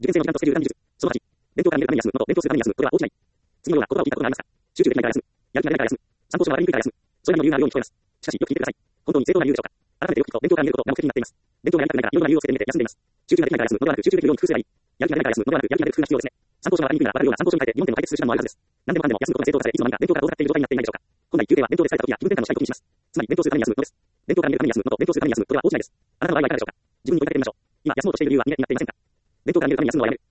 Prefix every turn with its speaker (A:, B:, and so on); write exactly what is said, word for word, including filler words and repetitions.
A: 受験生の時間とスケジュール管理術。そのはち、勉強から見るために休むのと勉強するために休むのとは大違い。次のような言葉を聞いたことがありますか？集中できないから休む。やる気が出ないから休む。参考書があまりにくいから休む。それらの理由があるように聞こえます。しかし、よく聞いてください。本当に正当な理由でしょうか？改めてよく聞くと、勉強から見ることが目的になっています。勉強がやりたくないからいろんな理由をつけてみて休んでいます。集中ができないから休むのではなく、集中できるように工夫すればいい。やる気が出ないから休むのではなく、やる気が出る工夫が必要ですね。参考書があまりにくいなら、わかるような参考書に書いて疑問点を解決する手段もあるはずです。何でもかんでも休むことが正当化され、いつの間にか勉強が遠ざかっている状態になっていないでしょうか？本来休憩は勉強で疲れた時や気分転換のしたい時にします。つまり、勉強するために休むのです。勉強から見るために休むのと勉強するために休む、これは大違いです。あなたの場合はいかがでしょうか？自分に問いかけてみましょう。今、休もうとしている理由は逃げになっていませんか？勉強から見るために休むのはやめる。